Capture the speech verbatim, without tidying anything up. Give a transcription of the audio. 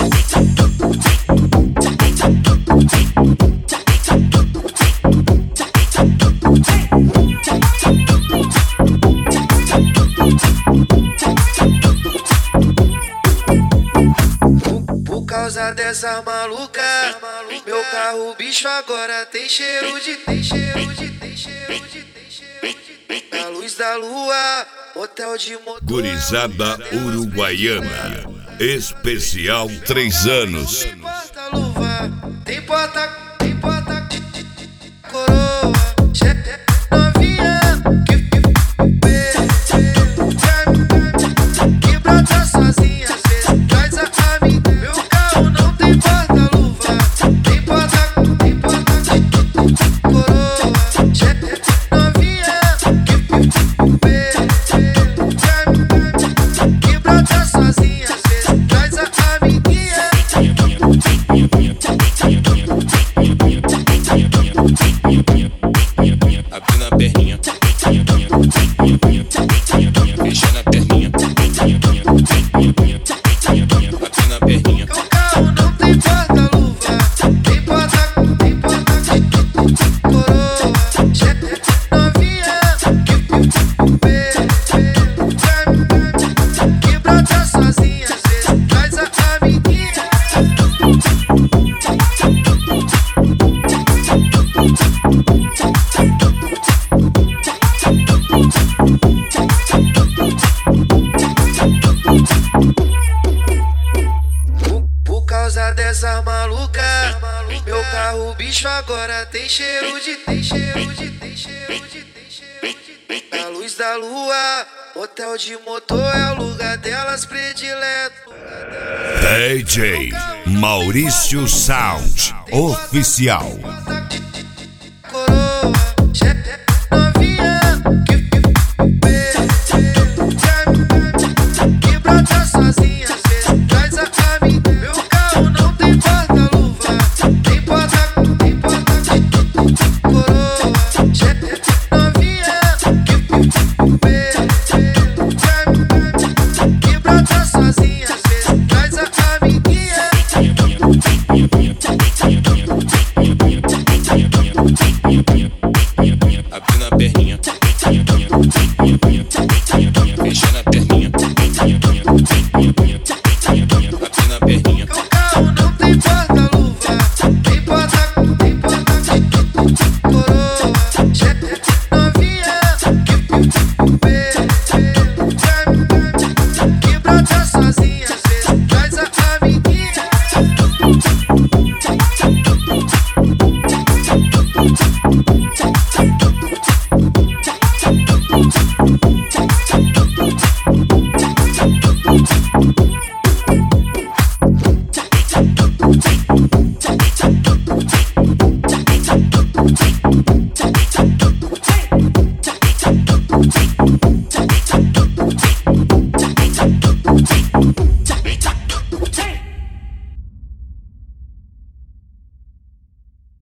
Por causa dessa maluca, meu carro bicho agora tem cheiro de, tem cheiro de, tem cheiro de, tem cheiro de. Na luz da lua, motel de motor. Gurizada uruguaiana, especial três anos. Tem porta-luva, tem porta, tem porta coroa, chefe novinha que que brota sozinha, cê traz a mim. Meu carro não tem porta-luva, tem porta, tem porta coroa, chefe novinha que que brota sozinha, cê traz a amiguinha. Abrindo a perninha, fechando a perninha, abrindo a perninha. Meu carro não tem porta-luva, tem porta, tem porta coroa, chefe novinha que que brota sozinha, cê traz a amiguinha. Por causa dessa maluca, meu carro bicho agora tem cheiro de, tem cheiro de, tem cheiro de, tem cheiro de. Na luz da lua, motel de motor é o lugar delas predileto. D J Maurício Sound Oficial. Coroa, chefe novinha que que brota sozinha, cê traz a mim. Meu carro não tem porta-luva, tem porta, tem porta coroa, chefe novinha que que brota sozinha, cê traz a amiguinha. Abrindo a perninha, fechando a perninha, abrindo a perninha. Meu carro não tem porta-luva, tem porta, tem porta coroa, chefe novinha que que brota sozinha, cê traz a amiguinha. Thank you.